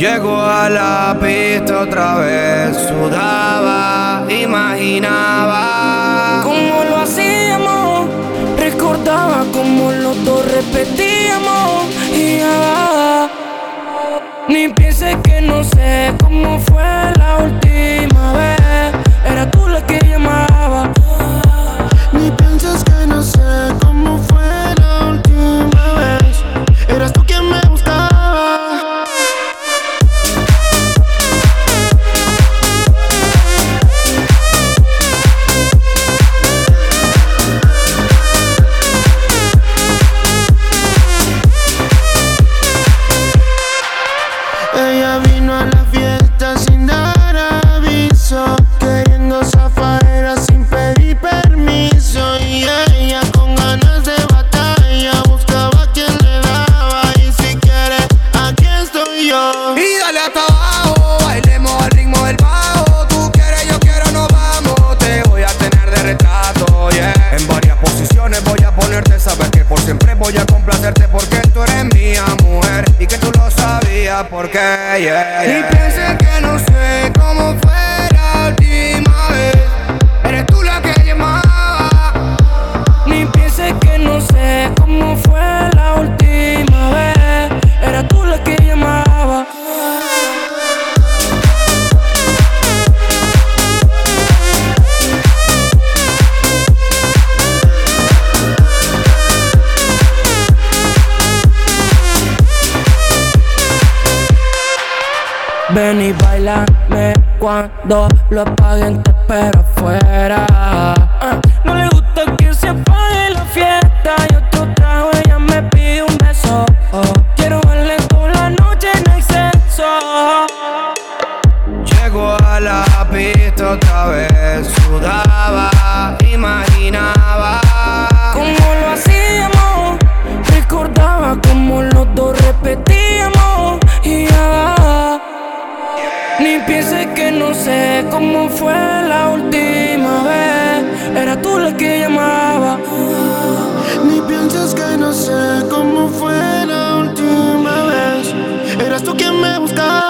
Llego a la pista otra vez, sudaba, imaginaba cómo lo hacíamos, recordaba cómo los dos repetíamos. Y ya, ni pienses que no sé cómo fue la última vez. Era tú la que llamaba. Ni pienses que no sé cómo fue la última vez. Eras tú quien me buscaba. Ella vino a la fiesta sin dar aviso, queriendo zafaera sin pedir permiso. Y ella con ganas de batalla buscaba quien le daba. Y si quiere, aquí estoy yo. y dale hasta abajo, bailemos al ritmo del bajo. Tú quieres, yo quiero, nos vamos. Te voy a tener de retrato, yeah. En varias posiciones voy a ponerte, sabes que por siempre voy a complacerte, porque tú eres mía, mujer, y que tú lo sabías, porque yeah, yeah. Y pienses que no sé cómo fue la última vez. Eres tú la que llamaba. Ni pienses que no sé cómo fue la última vez. Era tú la que llamaba. Ven y bailame cuando lo apaguen, te espero afuera. No le gusta que se apague la fiesta y otro trago, ella me pide un beso. Quiero verle toda la noche en exceso. Llego a la pista otra vez, sudaba, imaginaba Cómo lo hacíamos, recordaba cómo los dos repetíamos. Y ya, ni pienses que no sé cómo fue la última vez. Era tú la que llamaba. Ni pienses que no sé cómo fue la última vez. Eras tú quien me buscaba.